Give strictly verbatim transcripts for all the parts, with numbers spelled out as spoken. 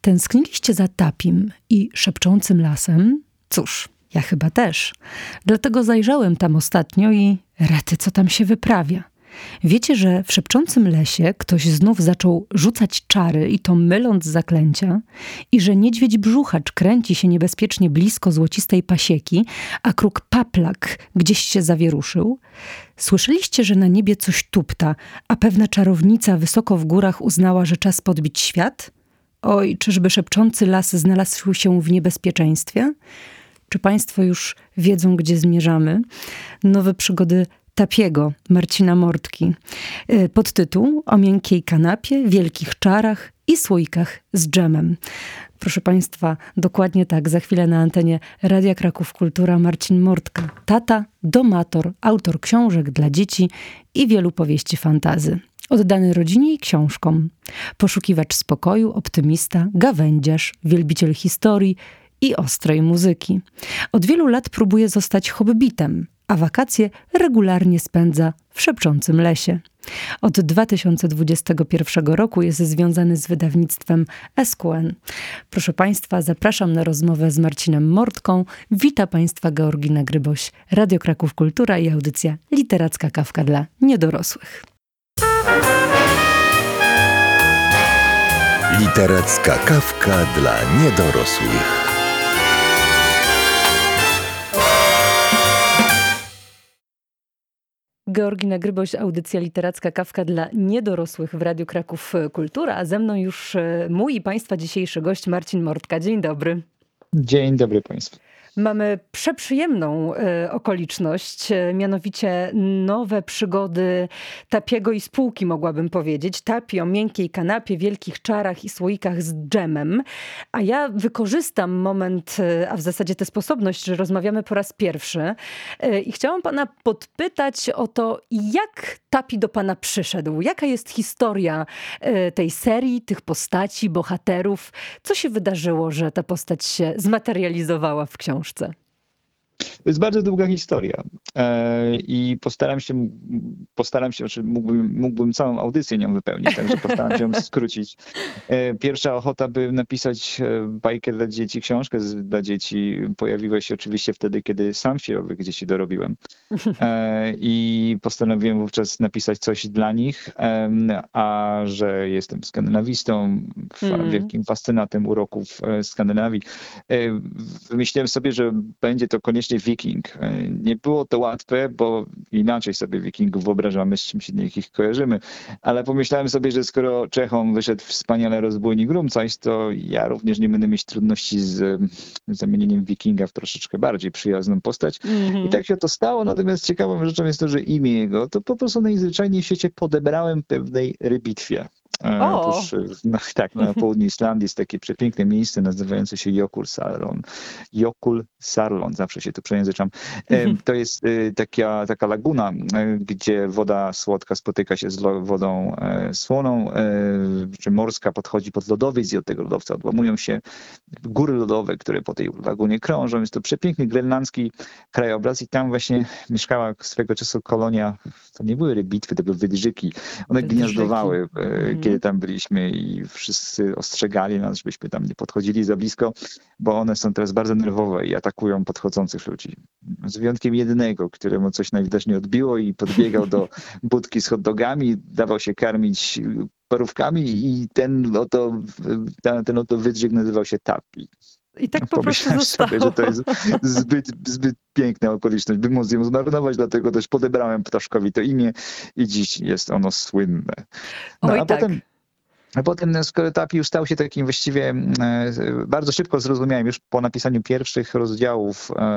Tęskniliście za Tapim i szepczącym lasem? Cóż, ja chyba też. Dlatego zajrzałem tam ostatnio i rety, co tam się wyprawia. Wiecie, że w szepczącym lesie ktoś znów zaczął rzucać czary i to myląc zaklęcia i że niedźwiedź brzuchacz kręci się niebezpiecznie blisko złocistej pasieki, a kruk paplak gdzieś się zawieruszył? Słyszeliście, że na niebie coś tupta, a pewna czarownica wysoko w górach uznała, że czas podbić świat? Oj, czyżby szepczący las znalazł się w niebezpieczeństwie? Czy państwo już wiedzą, gdzie zmierzamy? Nowe przygody Tapiego, Marcina Mortki. Podtytuł: o miękkiej kanapie, wielkich czarach i słoikach z dżemem. Proszę państwa, dokładnie tak, za chwilę na antenie Radia Kraków Kultura Marcin Mortka. Tata, domator, autor książek dla dzieci i wielu powieści fantazy. Oddany rodzinie i książkom. Poszukiwacz spokoju, optymista, gawędziarz, wielbiciel historii i ostrej muzyki. Od wielu lat próbuje zostać hobbitem, a wakacje regularnie spędza w szepczącym lesie. Od dwa tysiące dwudziestego pierwszego roku jest związany z wydawnictwem S Q N. Proszę państwa, zapraszam na rozmowę z Marcinem Mortką. Wita państwa Georgina Gryboś, Radio Kraków Kultura i audycja Literacka Kawka dla niedorosłych. Literacka Kawka dla niedorosłych. Georgina Gryboś, audycja Literacka Kawka dla niedorosłych w Radiu Kraków Kultura, a ze mną już mój i państwa dzisiejszy gość Marcin Mortka. Dzień dobry. Dzień dobry państwu. Mamy przeprzyjemną y, okoliczność, y, mianowicie nowe przygody Tapiego i spółki, mogłabym powiedzieć. Tapi o miękkiej kanapie, wielkich czarach i słoikach z dżemem. A ja wykorzystam moment, y, a w zasadzie tę sposobność, że rozmawiamy po raz pierwszy. Y, I chciałam pana podpytać o to, jak Tapi do pana przyszedł. Jaka jest historia y, tej serii, tych postaci, bohaterów? Co się wydarzyło, że ta postać się zmaterializowała w książce? To jest bardzo długa historia e, i postaram się, postaram się, znaczy mógłbym, mógłbym całą audycję nią wypełnić, także postaram się ją skrócić. E, pierwsza ochota, by napisać bajkę dla dzieci, książkę z, dla dzieci pojawiła się oczywiście wtedy, kiedy sam się owych dzieci dorobiłem. E, I postanowiłem wówczas napisać coś dla nich, e, a że jestem skandynawistą, mm. wielkim fascynatem uroków Skandynawii, e, wymyśliłem sobie, że będzie to koniecznie wiking. Nie było to łatwe, bo inaczej sobie wikingów wyobrażamy, z czymś ich kojarzymy, ale pomyślałem sobie, że skoro Czechom wyszedł wspaniale rozbójnik Rumcajs, to ja również nie będę mieć trudności z zamienieniem wikinga w troszeczkę bardziej przyjazną postać. Mm-hmm. I tak się to stało, natomiast ciekawą rzeczą jest to, że imię jego to po prostu najzwyczajniej w świecie podebrałem pewnej rybitwie. Otóż no, tak, na południu Islandii jest takie przepiękne miejsce nazywające się Jökulsárlón. Jökulsárlón, zawsze się tu przejęzyczam. Mhm. To jest taka, taka laguna, gdzie woda słodka spotyka się z wodą słoną, czy morska podchodzi pod lodowiec i od tego lodowca odłamują się góry lodowe, które po tej lagunie krążą. Jest to przepiękny grenlandzki krajobraz i tam właśnie mieszkała swego czasu kolonia, to nie były rybitwy, to były wydrzyki. One wydrzyki. gniazdowały, mhm. kiedy tam byliśmy i wszyscy ostrzegali nas, żebyśmy tam nie podchodzili za blisko, bo one są teraz bardzo nerwowe i atakują podchodzących ludzi. Z wyjątkiem jednego, któremu coś najwidoczniej odbiło i podbiegał do budki z hot dogami, dawał się karmić parówkami i ten oto, ten, ten oto wydrzyk nazywał się Tapi. I tak po prostu zostało. Sobie, że to jest zbyt, zbyt piękna okoliczność, by móc ją zmarnować, dlatego też podebrałem ptaszkowi to imię i dziś jest ono słynne. No, Oj, a tak. potem A potem, skoro Tapi już stał się takim właściwie, e, bardzo szybko zrozumiałem, już po napisaniu pierwszych rozdziałów e,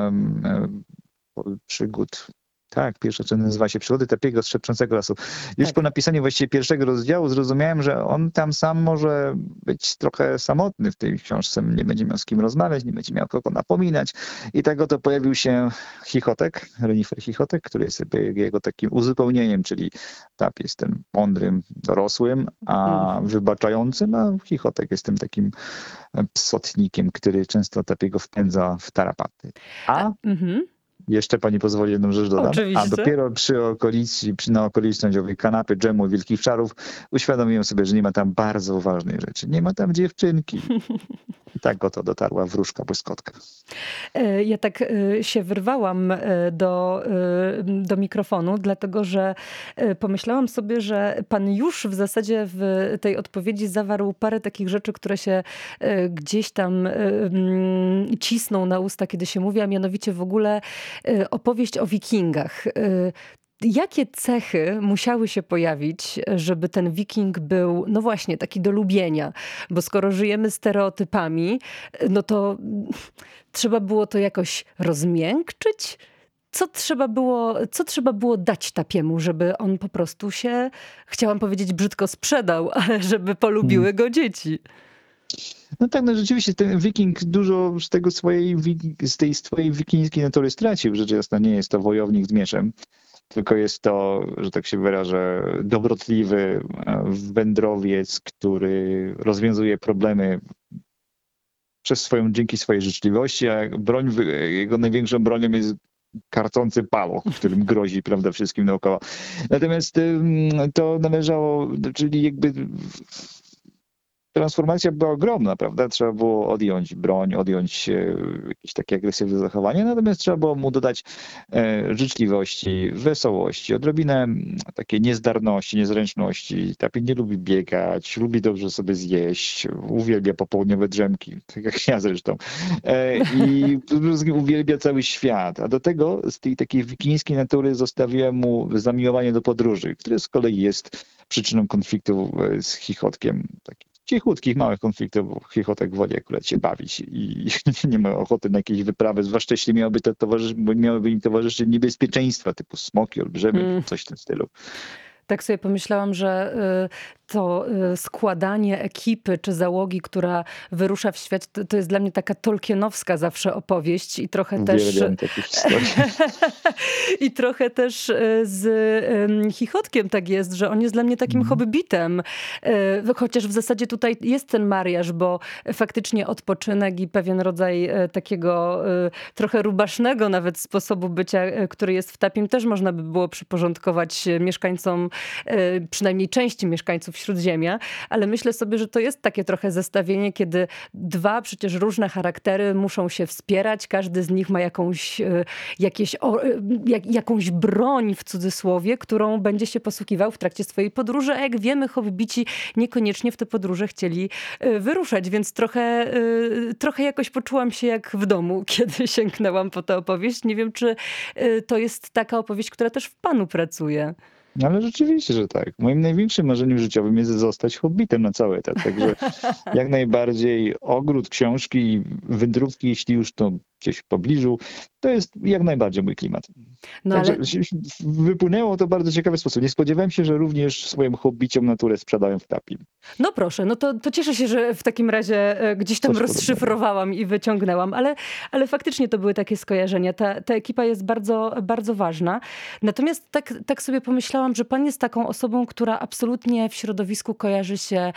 e, przygód, tak, pierwsza część nazywa się Przygody Tapiego z Szepczącego Lasu. Już tak. po napisaniu właściwie pierwszego rozdziału zrozumiałem, że on tam sam może być trochę samotny w tej książce. Nie będzie miał z kim rozmawiać, nie będzie miał kogo napominać. I tak oto pojawił się Chichotek, Renifer Chichotek, który jest jego takim uzupełnieniem, czyli Tapi jest tym mądrym, dorosłym, a wybaczającym, a Chichotek jest tym takim psotnikiem, który często Tapiego wpędza w tarapaty. A... Mhm. Jeszcze pani pozwoli jedną rzecz dodam. Oczywiście. A dopiero przy okolicy, przy, na okoliczność owej kanapy, dżemu, wielkich czarów uświadomiłem sobie, że nie ma tam bardzo ważnej rzeczy. Nie ma tam dziewczynki. I tak oto dotarła wróżka błyskotka. E, Ja tak e, się wyrwałam e, do, e, do mikrofonu, dlatego że e, pomyślałam sobie, że pan już w zasadzie w tej odpowiedzi zawarł parę takich rzeczy, które się e, gdzieś tam e, mm, cisną na usta, kiedy się mówi, a mianowicie w ogóle e, opowieść o wikingach. E, Jakie cechy musiały się pojawić, żeby ten wiking był, no właśnie, taki do lubienia? Bo skoro żyjemy stereotypami, no to trzeba było to jakoś rozmiękczyć? Co trzeba było, co trzeba było dać Tapiemu, żeby on po prostu się, chciałam powiedzieć brzydko, sprzedał, ale żeby polubiły go dzieci? No tak, no rzeczywiście ten wiking dużo z tego swojej, wik- z tej swojej wikingskiej natury stracił. Rzecz jasna, nie jest to wojownik z mieczem, tylko jest to, że tak się wyrażę, dobrotliwy e, wędrowiec, który rozwiązuje problemy przez swoją, dzięki swojej życzliwości, a broń, wy- jego największą bronią jest karcący paloch, którym grozi, prawda, wszystkim dookoła. Natomiast ym, to należało, czyli jakby transformacja była ogromna, prawda? Trzeba było odjąć broń, odjąć e, jakieś takie agresywne zachowanie, natomiast trzeba było mu dodać e, życzliwości, wesołości, odrobinę mm, takiej niezdarności, niezręczności. Tapin nie lubi biegać, lubi dobrze sobie zjeść, uwielbia popołudniowe drzemki, tak jak ja zresztą. E, I przede wszystkim uwielbia cały świat. A do tego z tej takiej wikińskiej natury zostawiłem mu zamiłowanie do podróży, które z kolei jest przyczyną konfliktu e, z Chichotkiem. Taki cichutkich, małych konfliktów, bo Chichotek woli akurat się bawić i nie ma ochoty na jakieś wyprawy, zwłaszcza jeśli miałoby to towarzyszy, bo miałyby im towarzyszyć niebezpieczeństwa typu smoki, olbrzymy, Mm. coś w tym stylu. Tak sobie pomyślałam, że y, to y, składanie ekipy czy załogi, która wyrusza w świat, to, to jest dla mnie taka tolkienowska zawsze opowieść i trochę też Uwielbiam takie historie. i trochę też y, z y, Chichotkiem tak jest, że on jest dla mnie takim hobbitem. Y, Chociaż w zasadzie tutaj jest ten mariaż, bo faktycznie odpoczynek i pewien rodzaj y, takiego y, trochę rubasznego nawet sposobu bycia, y, który jest w Tapim, też można by było przyporządkować y, mieszkańcom, y, przynajmniej części mieszkańców Śródziemia, ale myślę sobie, że to jest takie trochę zestawienie, kiedy dwa przecież różne charaktery muszą się wspierać, każdy z nich ma jakąś, y, jakieś, o, y, jak, jakąś broń w cudzysłowie, którą będzie się posługiwał w trakcie swojej podróży, a jak wiemy, hobbici niekoniecznie w te podróże chcieli y, wyruszać, więc trochę, y, trochę jakoś poczułam się jak w domu, kiedy sięgnęłam po tę opowieść. Nie wiem, czy y, to jest taka opowieść, która też w panu pracuje. No ale rzeczywiście, że tak. Moim największym marzeniem życiowym jest zostać hobbitem na cały etat. Także jak najbardziej ogród, książki, wędrówki, jeśli już to gdzieś w pobliżu, to jest jak najbardziej mój klimat. No Także ale... wypłynęło to w bardzo ciekawy sposób. Nie spodziewałem się, że również swoim hobbiciom naturę sprzedają w Tapim. No proszę, no to, to cieszę się, że w takim razie e, gdzieś tam Coś rozszyfrowałam i wyciągnęłam, ale, ale faktycznie to były takie skojarzenia. Ta, ta ekipa jest bardzo, bardzo ważna. Natomiast tak, tak sobie pomyślałam, że pan jest taką osobą, która absolutnie w środowisku kojarzy się e,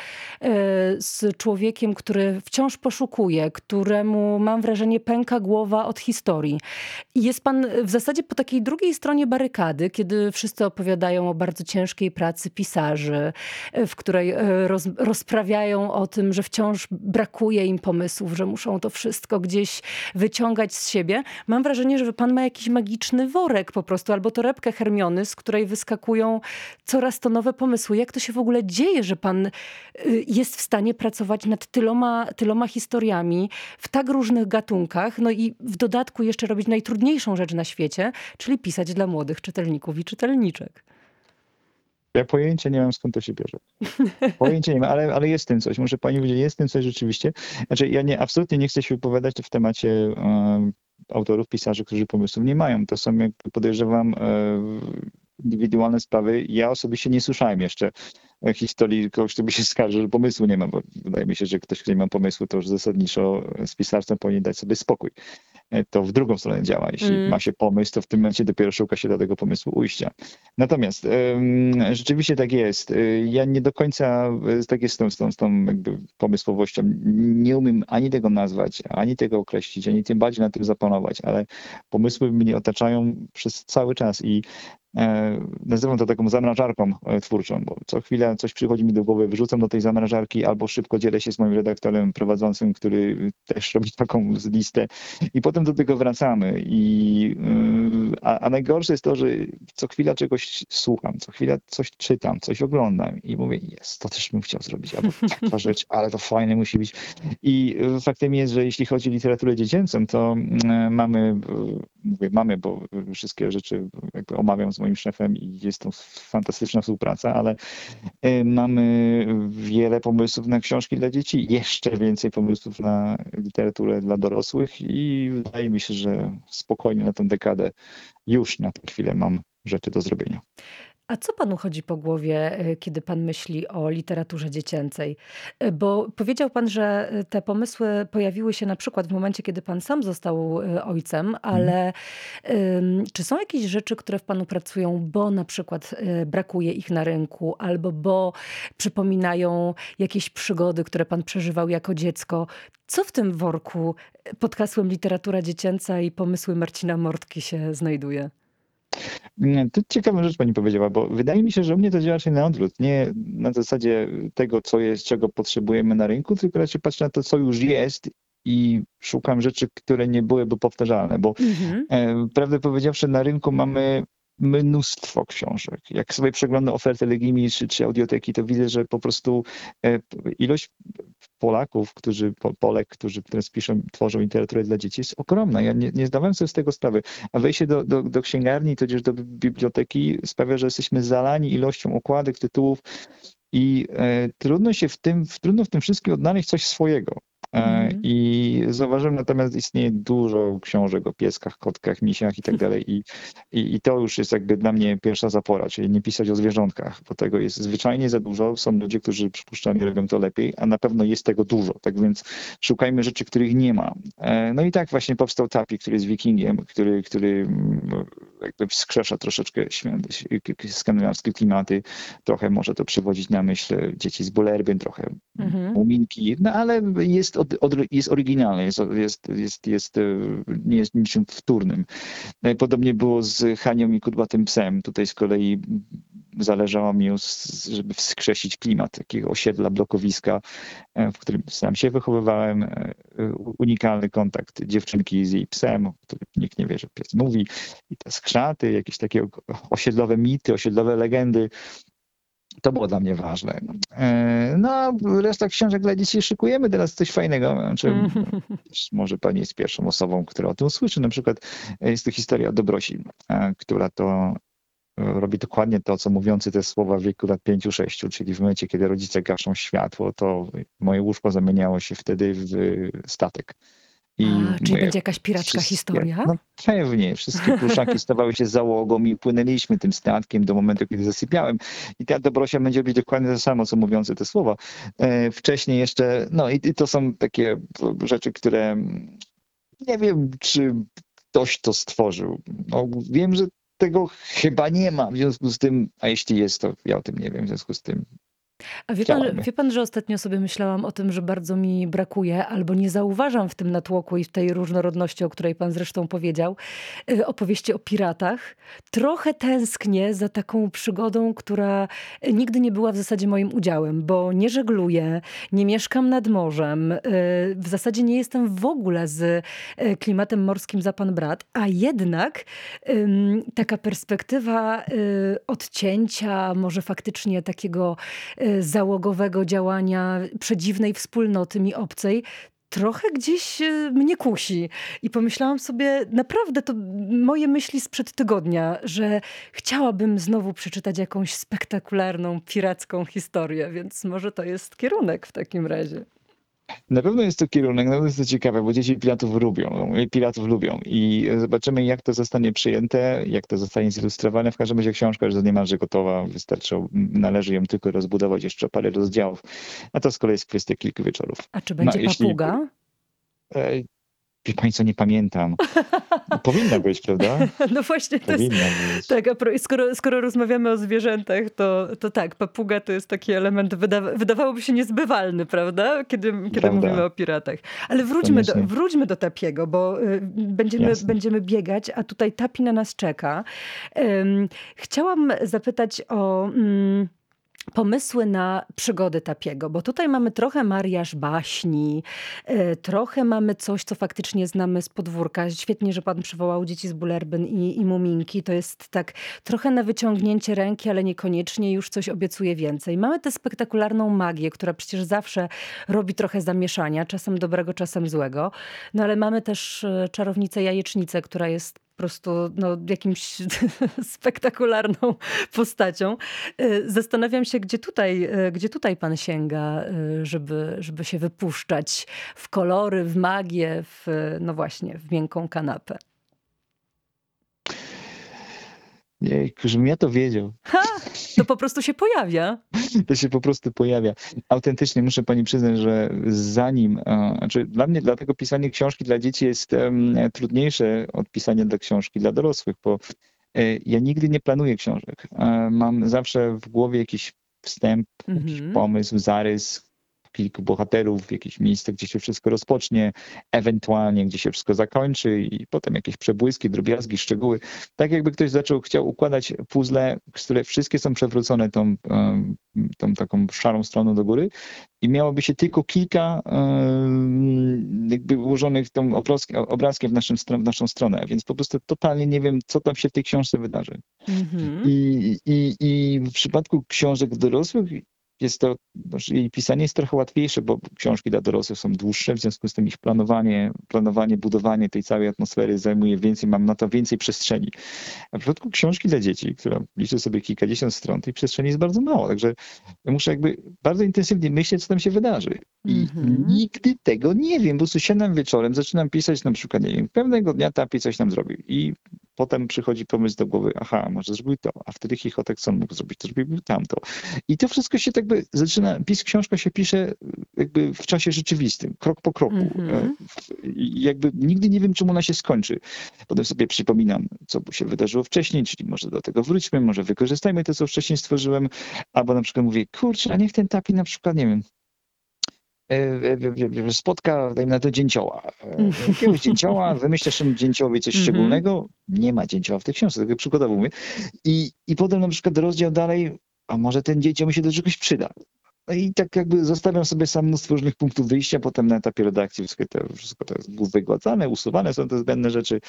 z człowiekiem, który wciąż poszukuje, któremu, mam wrażenie, pęka głowa od historii. I jest pan w zasadzie po takiej drugiej stronie barykady, kiedy wszyscy opowiadają o bardzo ciężkiej pracy pisarzy, w której e, roz, rozprawiają o tym, że wciąż brakuje im pomysłów, że muszą to wszystko gdzieś wyciągać z siebie. Mam wrażenie, że pan ma jakiś magiczny worek po prostu, albo torebkę Hermiony, z której wyskakują coraz to nowe pomysły. Jak to się w ogóle dzieje, że pan y, jest w stanie pracować nad tyloma, tyloma historiami w tak różnych gatunkach, no i w dodatku jeszcze robić najtrudniejszą rzecz na świecie, czyli pisać dla młodych czytelników i czytelniczek. Ja pojęcia nie mam, skąd to się bierze. Pojęcia nie mam, ale, ale jest w tym coś. Muszę pani powiedzieć, jest w tym coś rzeczywiście. Znaczy, ja nie, absolutnie nie chcę się wypowiadać w temacie e, autorów, pisarzy, którzy pomysłów nie mają. To są, jak podejrzewam, e, indywidualne sprawy. Ja osobiście nie słyszałem jeszcze historii kogoś, kto by się skarżył, że pomysłu nie ma, bo wydaje mi się, że ktoś, kto nie ma pomysłu, to już zasadniczo z pisarstwem powinien dać sobie spokój. to w drugą stronę działa. Jeśli Mm. ma się pomysł, to w tym momencie dopiero szuka się do tego pomysłu ujścia. Natomiast ym, rzeczywiście tak jest. Y, Ja nie do końca, y, tak jest z tą, z tą, z tą jakby pomysłowością. Nie umiem ani tego nazwać, ani tego określić, ani tym bardziej na tym zapanować, ale pomysły mnie otaczają przez cały czas i e, nazywam to taką zamrażarką e, twórczą, bo co chwilę coś przychodzi mi do głowy, wyrzucam do tej zamrażarki albo szybko dzielę się z moim redaktorem prowadzącym, który też robi taką z listę i potem do tego wracamy. I, y, a, a najgorsze jest to, że co chwila czegoś słucham, co chwila coś czytam, coś oglądam i mówię, jest, to też bym chciał zrobić, albo taka rzecz, ale to fajne musi być. I y, faktem jest, że jeśli chodzi o literaturę dziecięcą, to y, mamy, y, mówię mamy, bo wszystkie rzeczy jakby omawiam z moim szefem i jest to fantastyczna współpraca, ale y, mamy wiele pomysłów na książki dla dzieci, jeszcze więcej pomysłów na literaturę dla dorosłych i wydaje mi się, że spokojnie na tę dekadę już na tę chwilę mam rzeczy do zrobienia. A co panu chodzi po głowie, y, kiedy pan myśli o literaturze dziecięcej? Y, Bo powiedział pan, że y, te pomysły pojawiły się na przykład w momencie, kiedy pan sam został y, ojcem, ale ym, czy są jakieś rzeczy, które w panu pracują, bo na przykład y, brakuje ich na rynku, albo bo przypominają jakieś przygody, które pan przeżywał jako dziecko? Co w tym worku y, pod hasłem literatura dziecięca i pomysły Marcina Mortki się znajduje? Nie, to ciekawa rzecz pani powiedziała, bo wydaje mi się, że u mnie to działa raczej na odwrót. Nie na zasadzie tego, co jest, czego potrzebujemy na rynku, tylko raczej patrzę na to, co już jest i szukam rzeczy, które nie byłyby powtarzalne, bo Mhm. e, prawdę powiedziawszy, na rynku mamy mnóstwo książek. Jak sobie przeglądam ofertę Legimi czy, czy Audioteki, to widzę, że po prostu e, ilość Polaków, którzy, po, Polek, którzy teraz piszą, tworzą literaturę dla dzieci jest ogromna. Ja nie, nie zdawałem sobie z tego sprawy. A wejście do, do, do księgarni, tudzież do biblioteki sprawia, że jesteśmy zalani ilością okładek, tytułów i e, trudno się w tym, w, trudno w tym wszystkim odnaleźć coś swojego. E, Mhm. I zauważyłem natomiast istnieje dużo książek o pieskach, kotkach, misiach i tak dalej. I, i, I to już jest jakby dla mnie pierwsza zapora, czyli nie pisać o zwierzątkach, bo tego jest zwyczajnie za dużo. Są ludzie, którzy przypuszczalnie robią to lepiej, a na pewno jest tego dużo. Tak więc szukajmy rzeczy, których nie ma. E, no i tak właśnie powstał Tapi, który jest wikingiem, który, który mm, jakby wskrzesza troszeczkę świ- skandynawskie klimaty. Trochę może to przywodzić na myśl dzieci z Bullerbyn, trochę Mhm. muminki, no ale jest, od, od, jest oryginalny, jest, jest, jest, jest, e, nie jest niczym wtórnym. E, Podobnie było z Hanią i Kudłatym Psem. Tutaj z kolei zależało mi, os- żeby wskrzesić klimat takiego osiedla, blokowiska, e, w którym sam się wychowywałem. e, Unikalny kontakt dziewczynki z jej psem, o którym nikt nie wie, że pies mówi. I te skrzaty, jakieś takie osiedlowe mity, osiedlowe legendy. To było dla mnie ważne. E, No, a reszta książek dla dzieci szykujemy teraz coś fajnego. Znaczy, też może pani jest pierwszą osobą, która o tym słyszy. Na przykład e, jest to historia o Dobrosi, e, która to e, robi dokładnie to, co mówiący te słowa w wieku lat pięciu, sześciu, czyli w momencie, kiedy rodzice gaszą światło, to moje łóżko zamieniało się wtedy w statek. I A, czyli moje będzie jakaś piracka wszystkie, historia? no pewnie, wszystkie pluszaki stawały się załogą i płynęliśmy tym statkiem do momentu, kiedy zasypiałem. I ta Dobrosia będzie robić dokładnie to samo, co mówiące te słowa. E, wcześniej jeszcze, no i, i to są takie rzeczy, które mm, nie wiem, czy ktoś to stworzył. No, wiem, że tego chyba nie ma, w związku z tym, a jeśli jest, to ja o tym nie wiem, w związku z tym A wie pan, chciałabym. wie pan, że ostatnio sobie myślałam o tym, że bardzo mi brakuje, albo nie zauważam w tym natłoku i w tej różnorodności, o której pan zresztą powiedział, y, opowieści o piratach. Trochę tęsknię za taką przygodą, która nigdy nie była w zasadzie moim udziałem, bo nie żegluję, nie mieszkam nad morzem, y, w zasadzie nie jestem w ogóle z y, klimatem morskim za pan brat, a jednak ym, taka perspektywa y, odcięcia, może faktycznie takiego y, załogowego działania przedziwnej wspólnoty mi obcej, trochę gdzieś y, mnie kusi. I pomyślałam sobie, naprawdę to moje myśli sprzed tygodnia, że chciałabym znowu przeczytać jakąś spektakularną, piracką historię, więc może to jest kierunek w takim razie. Na pewno jest to kierunek, na pewno jest to ciekawe, bo dzieci piratów lubią, piratów lubią i zobaczymy, jak to zostanie przyjęte, jak to zostanie zilustrowane. W każdym razie książka już jest niemalże gotowa, wystarczy, należy ją tylko rozbudować jeszcze parę rozdziałów, a to z kolei jest kwestia kilku wieczorów. A czy No, będzie jeśli papuga? e, Wie pani co, nie pamiętam. Powinna być, prawda? No właśnie, to jest, Powinna być. tak, a pro- skoro, skoro rozmawiamy o zwierzętach, to, to tak, papuga to jest taki element, wyda, wydawałoby się niezbywalny, prawda? Kiedy, kiedy Prawda. mówimy o piratach. Ale wróćmy do, Koniecznie. wróćmy do Tapiego, bo y, będziemy, Jasne. będziemy biegać, a tutaj Tapi na nas czeka. Ym, chciałam zapytać o... Mm, pomysły na przygody Tapiego, bo tutaj mamy trochę mariaż baśni, y, trochę mamy coś, co faktycznie znamy z podwórka. Świetnie, że pan przywołał Dzieci z Bullerbyn i, i Muminki. To jest tak trochę na wyciągnięcie ręki, ale niekoniecznie już coś obiecuje więcej. Mamy tę spektakularną magię, która przecież zawsze robi trochę zamieszania, czasem dobrego, czasem złego. No ale mamy też y, czarownicę jajecznicę, która jest po prostu no, jakimś spektakularną postacią. Y, Zastanawiam się, gdzie tutaj, y, gdzie tutaj pan sięga, y, żeby, żeby się wypuszczać w kolory, w magię, w, y, no właśnie, w miękką kanapę. Jejku, żebym ja to wiedział. Ha! To po prostu się pojawia. To się po prostu pojawia. Autentycznie muszę pani przyznać, że zanim, e, znaczy dla mnie, dlatego pisanie książki dla dzieci jest em, trudniejsze od pisania dla książki dla dorosłych, bo e, ja nigdy nie planuję książek. E, Mam zawsze w głowie jakiś wstęp, jakiś Mhm. pomysł, zarys, kilku bohaterów, jakieś miejsce, gdzie się wszystko rozpocznie, ewentualnie gdzie się wszystko zakończy i potem jakieś przebłyski, drobiazgi, szczegóły. Tak jakby ktoś zaczął, chciał układać puzzle, które wszystkie są przewrócone tą, em, tą taką szarą stroną do góry i miałoby się tylko kilka em, jakby ułożonych tą obrazkiem, obrazkiem w, naszym, stro- w naszą stronę, więc po prostu totalnie nie wiem, co tam się w tej książce wydarzy. Mhm. I, i, i w przypadku książek dorosłych jest to, znaczy jej pisanie jest trochę łatwiejsze, bo książki dla dorosłych są dłuższe, w związku z tym ich planowanie, planowanie, budowanie tej całej atmosfery zajmuje więcej, mam na to więcej przestrzeni. A w przypadku książki dla dzieci, która liczy sobie kilkadziesiąt stron, tej przestrzeni jest bardzo mało, także ja muszę jakby bardzo intensywnie myśleć, co tam się wydarzy. I Mhm. nigdy tego nie wiem, po prostu siadam wieczorem, zaczynam pisać na przykład, nie wiem, pewnego dnia Tapi coś tam zrobił i potem przychodzi pomysł do głowy, aha, może zrobił to, a wtedy chichotek co on mógł zrobić, to zrobił tamto. I to wszystko się tak by zaczyna, pis, książka się pisze jakby w czasie rzeczywistym, krok po kroku. Mhm. I jakby nigdy nie wiem, czym ona się skończy. Potem sobie przypominam, co się wydarzyło wcześniej, czyli może do tego wróćmy, może wykorzystajmy to, co wcześniej stworzyłem, albo na przykład mówię, kurczę, a niech ten Tapi na przykład, nie wiem, e, e, e, spotka, dajmy na to dzięcioła. E, Jakiegoś dzięcioła, wymyślasz temu dzięciołowi coś Mhm. szczególnego, nie ma dzięcioła w tej książce, tego przykładowo mówię. I, I potem na przykład rozdział dalej, a może ten dzięcioł mi się do czegoś przyda. No i tak jakby zostawiam sobie sam mnóstwo różnych punktów wyjścia, potem na etapie redakcji wszystko to, wszystko to jest wygładzane, usuwane są te zbędne rzeczy.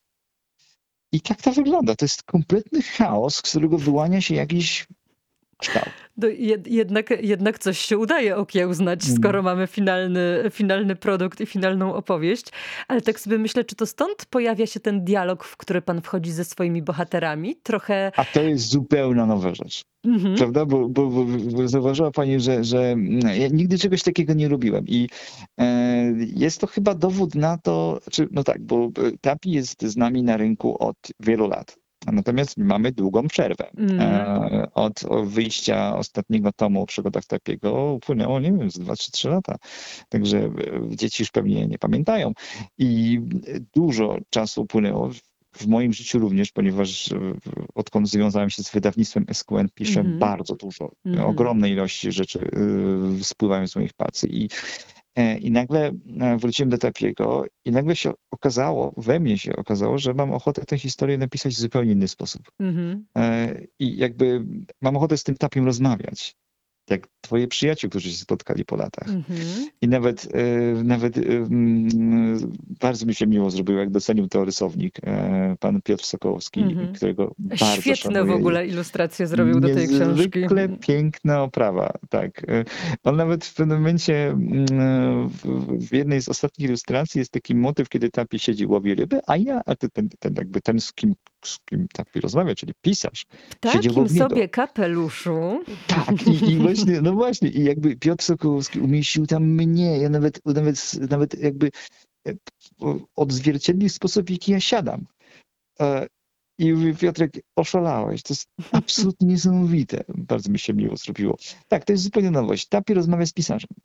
I tak to wygląda. To jest kompletny chaos, z którego wyłania się jakiś kształt. No, jed, jednak, jednak coś się udaje okiełznać, skoro mamy finalny, finalny produkt i finalną opowieść. Ale tak sobie myślę, czy to stąd pojawia się ten dialog, w który pan wchodzi ze swoimi bohaterami? Trochę... A to jest zupełnie nowa rzecz. Mhm. Prawda? Bo, bo, bo, bo zauważyła pani, że, że ja nigdy czegoś takiego nie robiłem. I e, jest to chyba dowód na to, czy, no tak, bo Tapi jest z nami na rynku od wielu lat. Natomiast mamy długą przerwę. Mhm. E, od wyjścia ostatniego tomu o przygodach Tapiego upłynęło, nie wiem, z dwa czy trzy lata. Także e, dzieci już pewnie nie pamiętają. I dużo czasu upłynęło. W moim życiu również, ponieważ e, odkąd związałem się z wydawnictwem S Q N, piszę Mhm. bardzo dużo. Mhm. Ogromne ilości rzeczy e, spływają z moich pracy. I, e, I nagle e, wróciłem do Tapiego i nagle się okazało, we mnie się okazało, że mam ochotę tę historię napisać w zupełnie inny sposób. Mhm. E, I jakby mam ochotę z tym Tapiem rozmawiać. Jak twoje przyjaciół, którzy się spotkali po latach. Mhm. I nawet, e, nawet e, mm, bardzo mi się miło zrobiło, jak docenił to rysownik, e, pan Piotr Sokołowski, Mhm. którego bardzo Świetne szanuję. w ogóle ilustracje zrobił do tej książki. Niezwykle piękna oprawa, tak. E, On nawet w pewnym momencie mm, w, w jednej z ostatnich ilustracji jest taki motyw, kiedy Tapi siedzi, łowi ryby, a ja, a ten, ten, ten jakby ten, z kim, z kim Tapi rozmawia, czyli pisarz, W siedzi takim obok niego. sobie kapeluszu. Tak, i, i właśnie, no właśnie, i jakby Piotr Sokołowski umieścił tam mnie, ja nawet, nawet, nawet jakby e, odzwierciedlił sposób, w jaki ja siadam. E, I mówię, Piotrek, oszalałeś, to jest absolutnie niesamowite. Bardzo mi się miło zrobiło. Tak, to jest zupełnie nowość. Tapi rozmawia z pisarzem.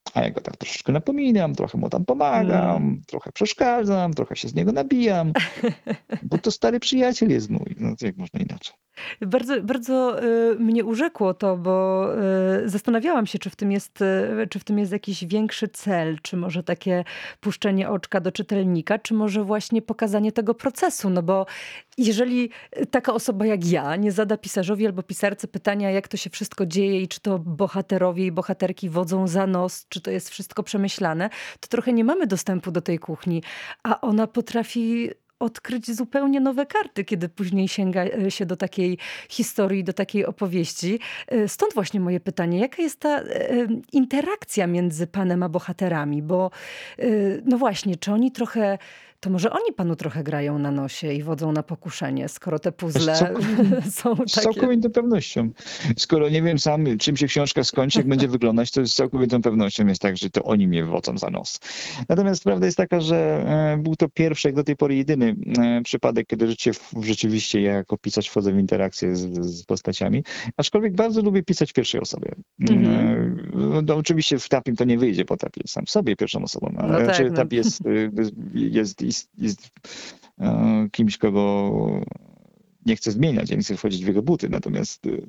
A ja go tak troszeczkę napominam, trochę mu tam pomagam, Mm. trochę przeszkadzam, trochę się z niego nabijam, bo to stary przyjaciel jest mój. No to jak można inaczej? Bardzo, bardzo y, mnie urzekło to, bo y, zastanawiałam się, czy w tym jest, y, czy w tym jest jakiś większy cel, czy może takie puszczenie oczka do czytelnika, czy może właśnie pokazanie tego procesu. No bo jeżeli taka osoba jak ja nie zada pisarzowi albo pisarce pytania, jak to się wszystko dzieje i czy to bohaterowie i bohaterki wodzą za nos, czy to jest wszystko przemyślane, to trochę nie mamy dostępu do tej kuchni, a ona potrafi odkryć zupełnie nowe karty, kiedy później sięga e, się do takiej historii, do takiej opowieści. E, Stąd właśnie moje pytanie, jaka jest ta e, interakcja między panem a bohaterami? Bo e, no właśnie, czy oni trochę, to może oni panu trochę grają na nosie i wodzą na pokuszenie, skoro te Z puzzle całkowitą, są z takie... całkowitą pewnością. Skoro nie wiem sam, czym się książka skończy, jak będzie wyglądać, to z całkowitą pewnością jest tak, że to oni mnie wodzą za nos. Natomiast prawda jest taka, że e, był to pierwszy, jak do tej pory jedyny e, przypadek, kiedy rzeczy, rzeczywiście ja jako pisarz wchodzę w interakcję z, z postaciami. Aczkolwiek bardzo lubię pisać w pierwszej osobie. Mhm. E, no, oczywiście w Tapim to nie wyjdzie, bo Tap jest sam w sobie pierwszą osobą, ale No tak, znaczy, no. Tap jest, e, jest, jest, jest e, kimś, kogo nie chcę zmieniać, ja nie chcę wchodzić w jego buty, natomiast e,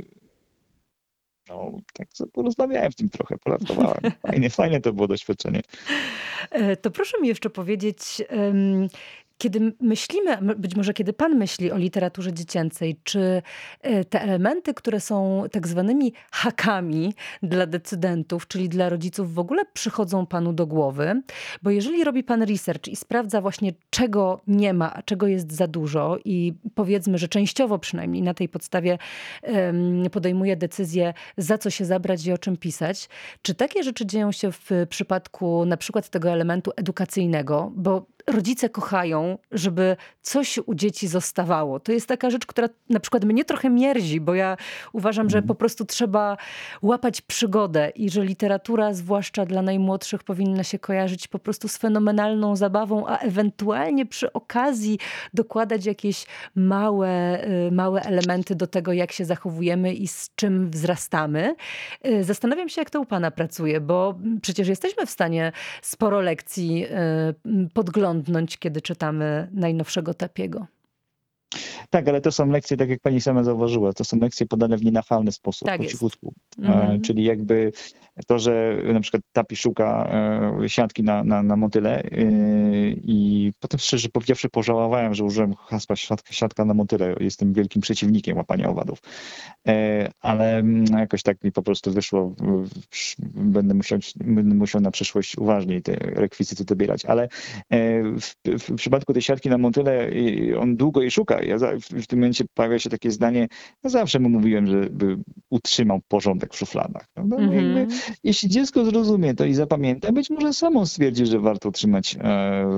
no, tak sobie porozmawiałem w tym trochę, polartowałem. Fajnie, fajne to było doświadczenie. E, To proszę mi jeszcze powiedzieć, em, kiedy myślimy, m- być może kiedy pan myśli o literaturze dziecięcej, czy e, te elementy, które są tak zwanymi hakami dla decydentów, czyli dla rodziców, w ogóle przychodzą panu do głowy? Bo jeżeli robi pan research i sprawdza właśnie, czego nie ma, a czego jest za dużo i powiedzmy, że częściowo przynajmniej na tej podstawie em, podejmuje decyzję, za co się zabrać i o czym pisać, czy takie rzeczy dzieją się w przypadku na przykład tego elementu edukacyjnego, bo rodzice kochają, żeby coś u dzieci zostawało. To jest taka rzecz, która na przykład mnie trochę mierzi, bo ja uważam, że po prostu trzeba łapać przygodę i że literatura, zwłaszcza dla najmłodszych, powinna się kojarzyć po prostu z fenomenalną zabawą, a ewentualnie przy okazji dokładać jakieś małe, y, małe elementy do tego, jak się zachowujemy i z czym wzrastamy. Y, Zastanawiam się, jak to u pana pracuje, bo przecież jesteśmy w stanie sporo lekcji y, m, podglądnąć, kiedy czytamy najnowszego Tapiego. Tak, ale to są lekcje, tak jak pani sama zauważyła, to są lekcje podane w nienachalny sposób, Tak po jest. cichutku. E, Mhm. Czyli jakby to, że na przykład Tapi szuka e, siatki na, na, na motyle e, i potem szczerze powiedziawszy pożałowałem, że użyłem hasła siatka, siatka na motyle. Jestem wielkim przeciwnikiem łapania owadów. E, Ale mm, jakoś tak mi po prostu wyszło. w- w- Będę musiał, będę musiał na przyszłość uważniej te rekwizyty dobierać. Ale e, w, w przypadku tej siatki na motyle y, on długo jej szuka. Ja za, w, w tym momencie pojawia się takie zdanie, ja zawsze mu mówiłem, żeby utrzymał porządek w szufladach. Prawda? No jakby, Mhm. jeśli dziecko zrozumie to i zapamięta, być może samo stwierdzi, że warto utrzymać, e,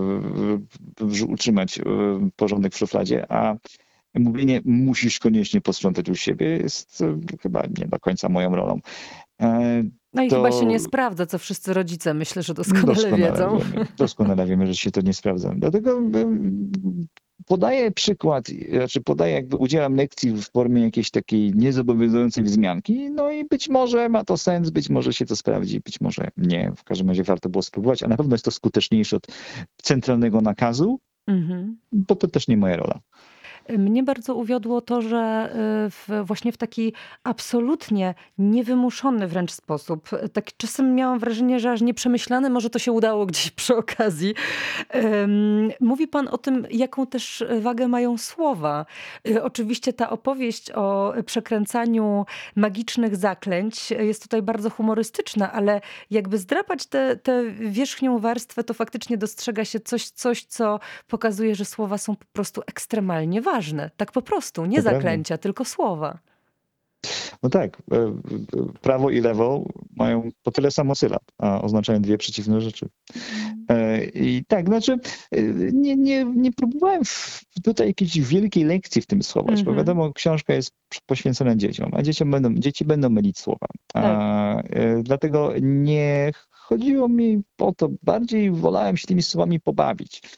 w- utrzymać e, porządek w szufladzie, a mówienie musisz koniecznie posprzątać u siebie jest e, chyba nie do końca moją rolą. E, No i To chyba się nie sprawdza, co wszyscy rodzice, myślę, że doskonale doskonale wiedzą. wiemy, doskonale wiemy, że się to nie sprawdza. Dlatego em, podaję przykład, znaczy podaję, jakby udzielam lekcji w formie jakiejś takiej niezobowiązującej wzmianki, no i być może ma to sens, być może się to sprawdzi, być może nie. W każdym razie warto było spróbować, a na pewno jest to skuteczniejsze od centralnego nakazu, Mhm. bo to też nie moja rola. Mnie bardzo uwiodło to, że y, w, właśnie w taki absolutnie niewymuszony wręcz sposób, y, tak czasem miałam wrażenie, że aż nieprzemyślane, może to się udało gdzieś przy okazji. Ym, Mówi pan o tym, jaką też wagę mają słowa. Y, Oczywiście ta opowieść o przekręcaniu magicznych zaklęć jest tutaj bardzo humorystyczna, ale jakby zdrapać tę tę wierzchnią warstwę, to faktycznie dostrzega się coś, coś, co pokazuje, że słowa są po prostu ekstremalnie ważne. Tak po prostu, nie To prawda. zaklęcia, tylko słowa. No tak, e, e, prawo i lewo mają po tyle samo sylab, a oznaczają dwie przeciwne rzeczy. E, I tak, znaczy e, nie, nie, nie próbowałem w- tutaj jakiejś wielkiej lekcji w tym schować, bo Mhm. wiadomo, książka jest poświęcona dzieciom, a dzieciom będą, dzieci będą mylić słowa. A, e, dlatego nie chodziło mi o to, bardziej wolałem się tymi słowami pobawić.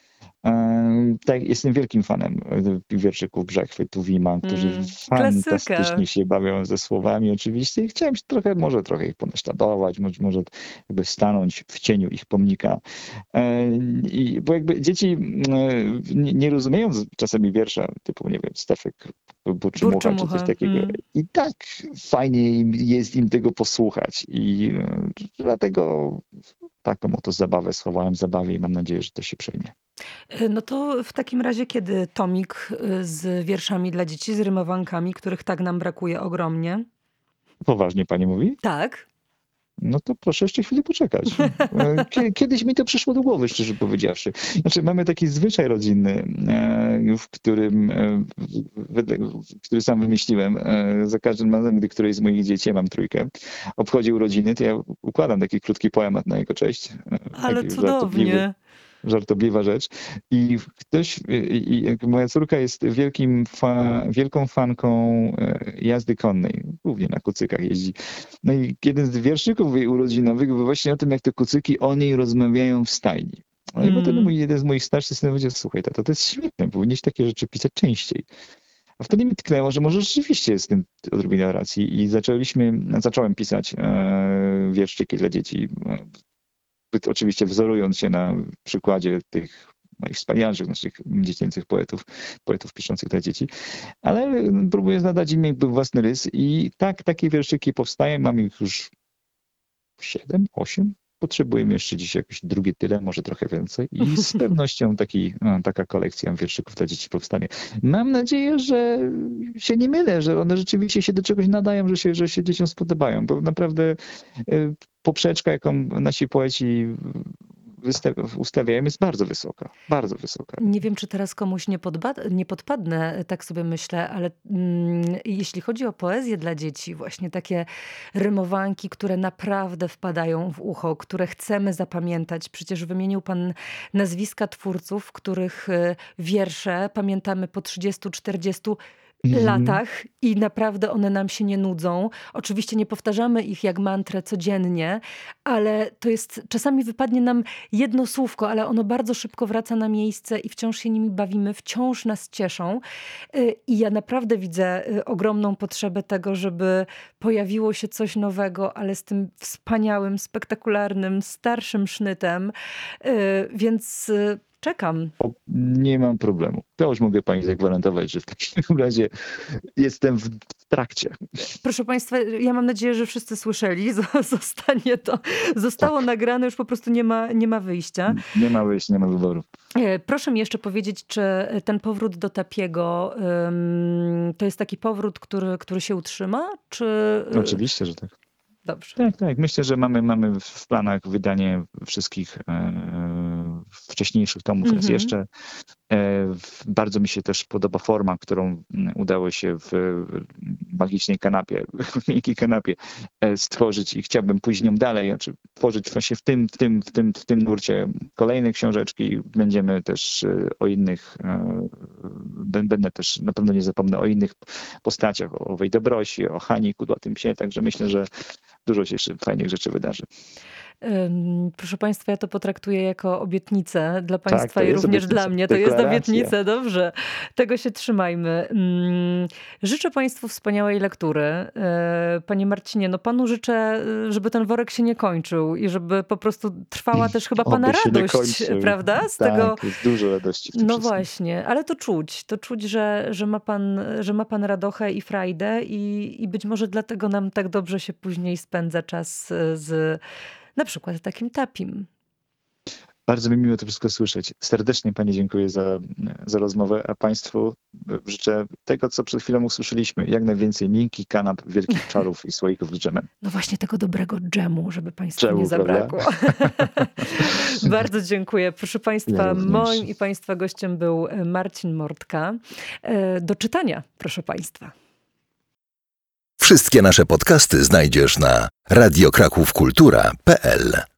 Tak, jestem wielkim fanem wierszyków Brzechwy, Tuwima, którzy Mm, fantastycznie klasyka. się bawią ze słowami oczywiście i chciałem się trochę, może trochę ich ponaśladować, może, może jakby stanąć w cieniu ich pomnika. E, I, bo jakby dzieci e, nie, nie rozumieją czasami wiersza typu, nie wiem, Stefek Burczymucha czy coś Burczymucha, takiego. mm. I tak fajnie im jest im tego posłuchać i e, dlatego taką oto zabawę schowałem w zabawie i mam nadzieję, że to się przyjmie. No to w takim razie, kiedy tomik y, z wierszami dla dzieci, z rymowankami, których tak nam brakuje ogromnie. Poważnie pani mówi? Tak. No to proszę jeszcze chwilę poczekać. Kie- Kiedyś mi to przyszło do głowy, szczerze powiedziawszy. Znaczy, mamy taki zwyczaj rodzinny, e, w którym, e, wedle- który sam wymyśliłem. E, Za każdym razem, gdy któreś z moich dzieci, ja mam trójkę, obchodzi urodziny, to ja układam taki krótki poemat na jego cześć. E, Ale taki żartobliwy. cudownie. Żartobliwa rzecz. I ktoś, i, i jak moja córka jest wielkim fa, wielką fanką e, jazdy konnej, głównie na kucykach jeździ. No i jeden z wierszyków jej urodzinowych był właśnie o tym, jak te kucyki o niej rozmawiają w stajni. No i Mm. potem mój, jeden z moich starszych synów powiedział, słuchaj, tato, to jest świetne, powinieneś takie rzeczy pisać częściej. A wtedy mi tknęło, że może rzeczywiście jest w tym odrobina racji i zaczęliśmy, zacząłem pisać e, wierszyki dla dzieci. Oczywiście wzorując się na przykładzie tych moich wspanialszych, naszych dziecięcych poetów, poetów piszących dla dzieci, ale próbuję nadać im jakby własny rys i tak, takie wierszyki powstają, mam ich już siedem, osiem. Potrzebujemy jeszcze dziś jakieś drugie tyle, może trochę więcej i z pewnością taki, no, taka kolekcja wierszyków dla dzieci powstanie. Mam nadzieję, że się nie mylę, że one rzeczywiście się do czegoś nadają, że się, że się dzieciom spodobają, bo naprawdę y, poprzeczka, jaką nasi poeci wysta- ustawiają, jest bardzo wysoka, bardzo wysoka. Nie wiem, czy teraz komuś nie, podba- nie podpadnę, tak sobie myślę, ale mm, jeśli chodzi o poezję dla dzieci, właśnie takie rymowanki, które naprawdę wpadają w ucho, które chcemy zapamiętać. Przecież wymienił pan nazwiska twórców, których y, wiersze pamiętamy po trzydziestu czterdziestu Mhm. latach i naprawdę one nam się nie nudzą. Oczywiście nie powtarzamy ich jak mantrę codziennie, ale to jest, czasami wypadnie nam jedno słówko, ale ono bardzo szybko wraca na miejsce i wciąż się nimi bawimy, wciąż nas cieszą. Y, I ja naprawdę widzę y, ogromną potrzebę tego, żeby pojawiło się coś nowego, ale z tym wspaniałym, spektakularnym, starszym sznytem. Y, Więc y, czekam. O, nie mam problemu. To już mogę pani zagwarantować, że w takim razie jestem w trakcie. Proszę Państwa, ja mam nadzieję, że wszyscy słyszeli. Z- Zostanie to, zostało Tak. nagrane, już po prostu nie ma, nie ma wyjścia. Nie ma wyjść, nie ma wyboru. E, Proszę mi jeszcze powiedzieć, czy ten powrót do Tapiego ym, to jest taki powrót, który, który się utrzyma, czy... Oczywiście, że tak. Dobrze. Tak, tak. Myślę, że mamy, mamy w planach wydanie wszystkich e, wcześniejszych tomów raz Mhm. jeszcze. E, w- bardzo mi się też podoba forma, którą mm, udało się w magicznej kanapie, w miękkiej kanapie e, stworzyć i chciałbym pójść nią dalej, znaczy tworzyć właśnie w tym, w tym, w tym, w tym nurcie kolejne książeczki. Będziemy też e, o innych, e, bę- będę też, na pewno nie zapomnę o innych postaciach, o owej Dobrosi, o Hani Kudłatym Psie, także myślę, że dużo się jeszcze fajnych rzeczy wydarzy. Ym, Proszę Państwa, ja to potraktuję jako obietnicę dla Państwa to i jest również obietnica. dla mnie. To jest Deklaracja. obietnica, dobrze. Tego się trzymajmy. Ym, Życzę Państwu wspaniałej lektury. E, Panie Marcinie, no Panu życzę, y, żeby ten worek się nie kończył i żeby po prostu trwała też chyba Pana Oby się nie radość, kończył. prawda? Z Tak, tego. jest dużo radości w tym No wszystkim. właśnie, ale to czuć, to czuć, że, że, ma pan, że ma pan radochę i frajdę i, i być może dlatego nam tak dobrze się później spędza czas y, z na przykład takim Tapim. Bardzo mi miło to wszystko słyszeć. Serdecznie Pani dziękuję za, za rozmowę, a Państwu życzę tego, co przed chwilą usłyszeliśmy. Jak najwięcej miękkich kanap, wielkich czarów i słoików z dżemem. No właśnie tego dobrego dżemu, żeby Państwu Dżemu, nie zabrakło. Bardzo dziękuję. Proszę Państwa, Ja również. moim i Państwa gościem był Marcin Mortka. E, Do czytania, proszę Państwa. Wszystkie nasze podcasty znajdziesz na radio kraków kultura kropka p l.